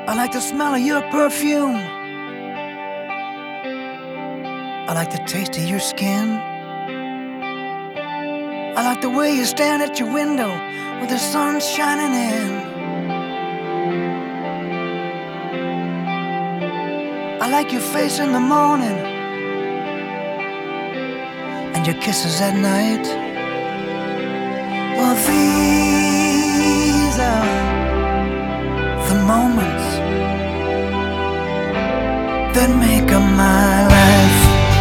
I like the smell of your perfume. I like the taste of your skin. I like the way you stand at your window with the sun shining in. I like your face in the morning and your kisses at night. Well, these are the moments that make up my life.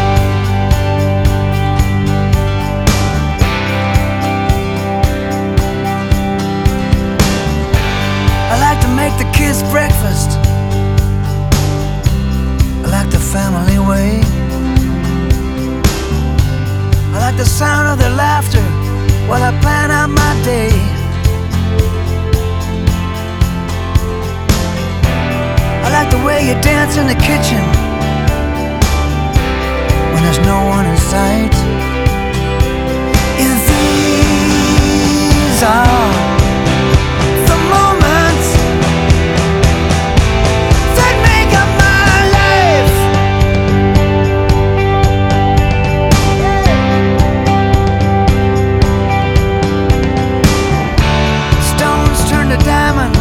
I like to make the kids breakfast. I like the family way. I like the sound of their laughter while I plan out my day. I like the way you dance in the kitchen when there's no one in sight. Yeah, these are the moments that make up my life. Stones turn to diamonds.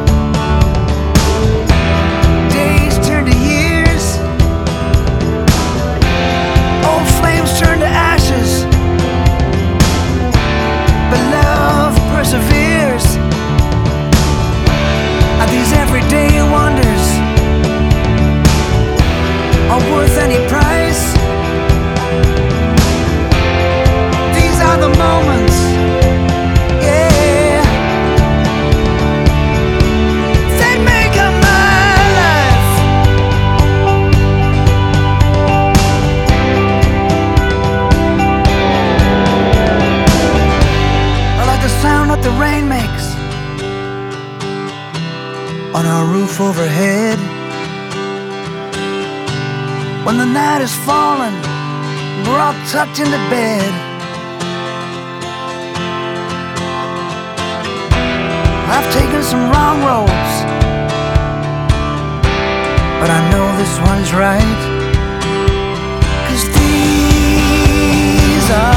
Perseveres. Are these everyday wonders are worth any price? These are the moments, yeah, that make up my life. I like the sound that the rain makes on our roof overhead. When the night is falling, we're all tucked into bed. I've taken some wrong roads, but I know this one's right. 'Cause these are